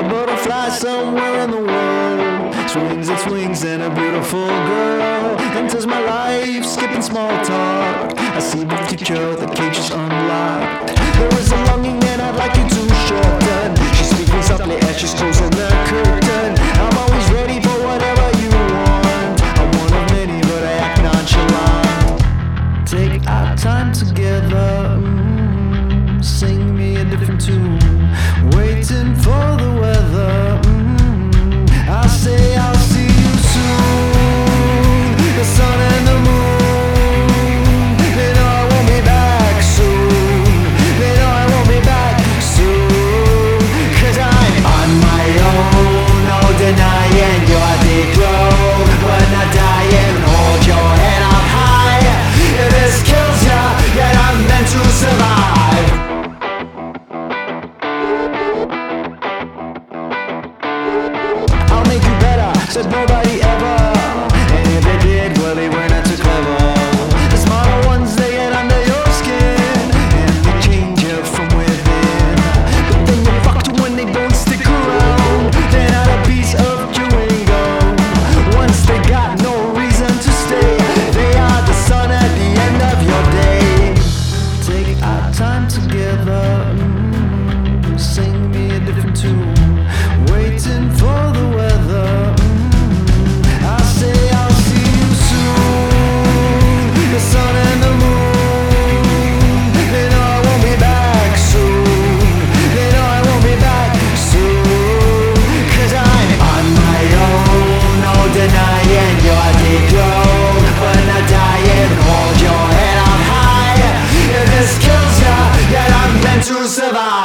butterfly somewhere in the world swings its wings and a beautiful girl enters my life, skipping small talk. I see the future, the cage is unlocked. There is a longing and I'd like you to shorten. She's speaking softly as she's closing the curtain. I'm always ready for whatever you want. I'm one of many, but I act nonchalant. Take our time together, sing me a different tune. Waiting for the weather, I say I'll see you soon. The sun and the moon, they know I won't be back soon. They know I won't be back soon. 'Cause I'm on my own, no denying you're the glow. We're not dying, hold your head up high. If this kills ya, yet I'm meant to survive. I'll make you better, said nobody ever. And if they did, well, they were not too clever. The smarter ones, they get under your skin and they change you from within. But then you're fucked when they don't stick around. They're not a piece of chewing gum. Once they got no reason to stay, they are the sun at the end of your day. Take our time together, sing me a different tune. Waiting for the weather, I say I'll see you soon. The sun and the moon, they know I won't be back soon. They know I won't be back soon. 'Cause I'm on my own, no denying you're the glow. But not dying, hold your head up high. If this kills ya, yet I'm meant to survive.